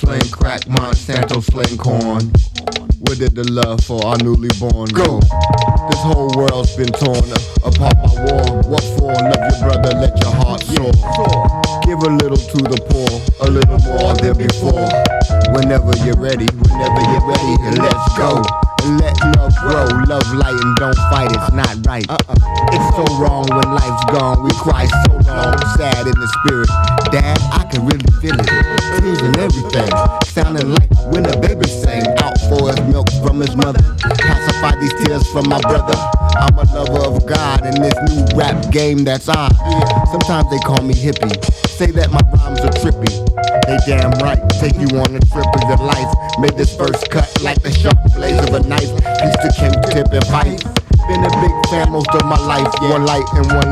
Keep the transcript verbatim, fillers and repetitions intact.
sling crack, Monsanto sling corn. Where did the love for our newly born go? This whole world's been torn apart by war. What for? Love your brother, let your heart soar. Give a little to the poor, a little more than before. Whenever you're ready, whenever you're ready, let's go. And let love grow, love light and don't fight, it's not right. Uh-uh. It's so wrong when life's gone, we cry so long, sad in the spirit. Dad, I can really feel it, tears and everything, sounding like when a baby sang out for his milk from his mother. Pacify these tears from my brother. I'm a lover of God in this new rap game that's on. Sometimes they call me hippie, say that my rhymes are trippy. They damn right, take you on a trip of your life. Made this first cut like the sharp blades of a knife. Used to King Tip and fight. Been a big fan most of my life. One light and one